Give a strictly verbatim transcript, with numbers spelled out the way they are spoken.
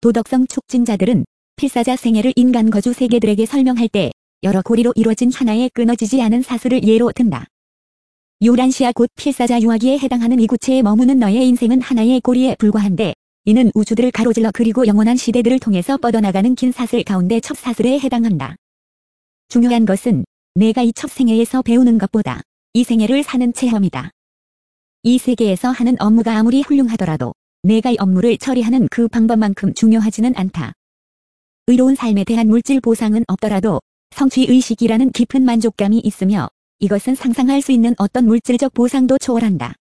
도덕성 촉진자들은 필사자 생애를 인간 거주 세계들에게 설명할 때 여러 고리로 이루어진 하나의 끊어지지 않은 사슬을 예로 든다. 유란시아 곧 필사자 유아기에 해당하는 이 구체에 머무는 너의 인생은 하나의 고리에 불과한데 이는 우주들을 가로질러 그리고 영원한 시대들을 통해서 뻗어나가는 긴 사슬 가운데 첫 사슬에 해당한다. 중요한 것은 내가 이 첫 생애에서 배우는 것보다 이 생애를 사는 체험이다. 이 세계에서 하는 업무가 아무리 훌륭하더라도 내가 이 업무를 처리하는 그 방법만큼 중요하지는 않다. 의로운 삶에 대한 물질 보상은 없더라도 성취의식이라는 깊은 만족감이 있으며 이것은 상상할 수 있는 어떤 물질적 보상도 초월한다.